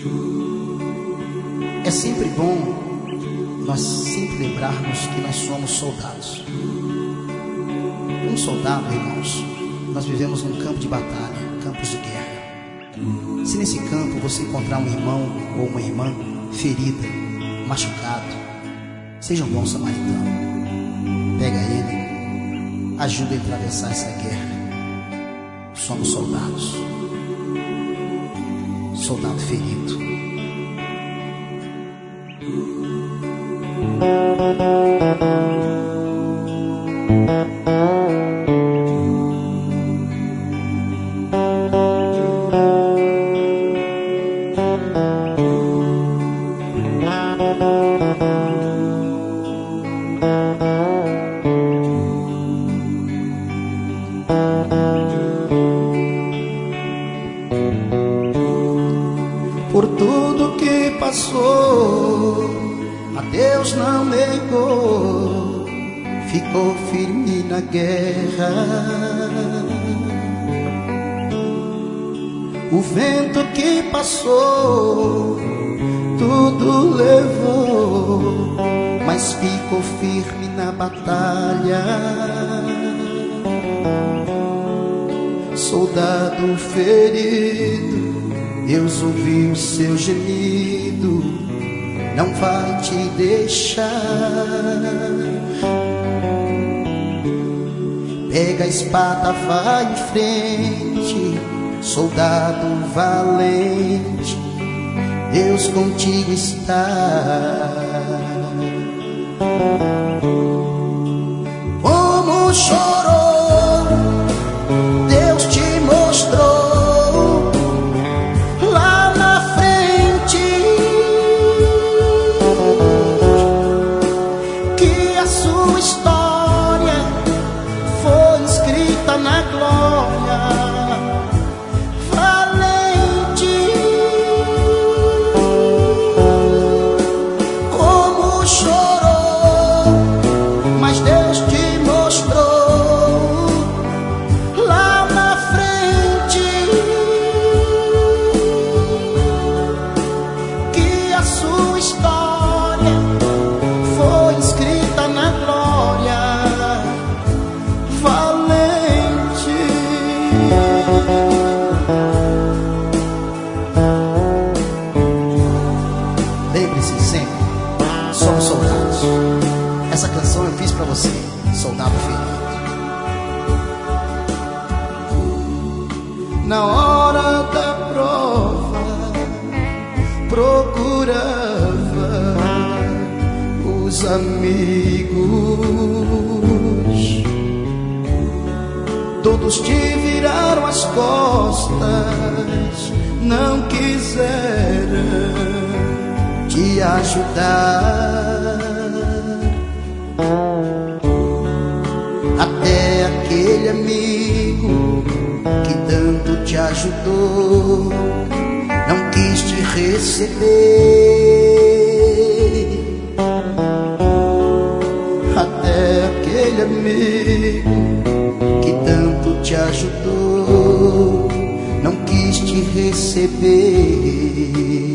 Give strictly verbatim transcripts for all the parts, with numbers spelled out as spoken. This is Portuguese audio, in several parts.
É sempre bom nós sempre lembrarmos que nós somos soldados. Um soldado, irmãos, nós vivemos num campo de batalha, campos de guerra. Se nesse campo você encontrar um irmão ou uma irmã ferida, machucado, seja um bom samaritano. Pega ele, ajuda ele a atravessar essa guerra. Somos soldados. Soldado ferido. Por tudo que passou, a Deus não negou, ficou firme na guerra. O vento que passou, tudo levou, mas ficou firme na batalha. Soldado ferido, Deus ouviu seu gemido, não vai te deixar. Pega a espada, vai em frente, soldado valente, Deus contigo está. Como chorou, Deus te mostrou. Na glória, valente, como chorou, mas Deus te mostrou lá na frente que a sua história foi escrita na glória. Lembre-se sempre, somos soldados. Essa canção eu fiz pra você, soldado ferido. Na hora da prova, procurava os amigos. Todos te viraram as costas, não quiseram te ajudar. Até aquele amigo que tanto te ajudou não quis te receber. Até aquele amigo que tanto te ajudou não quis te receber.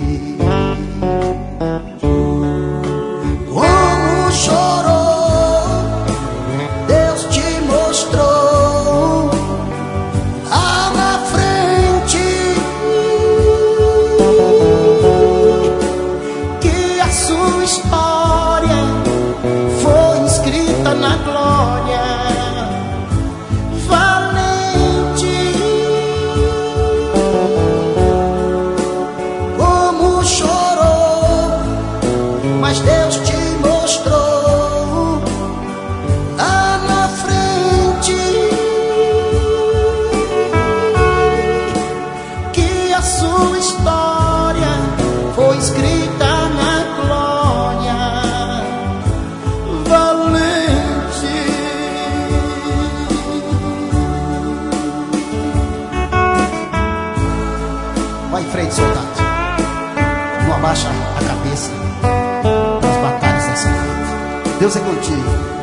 Como chorou, Deus te mostrou lá na frente que a sua história foi escrita na glória. Mas Deus te mostrou lá na frente que a sua história foi escrita na glória. Valente, vai em frente, soldado, não abaixa a cabeça. Deus é contigo.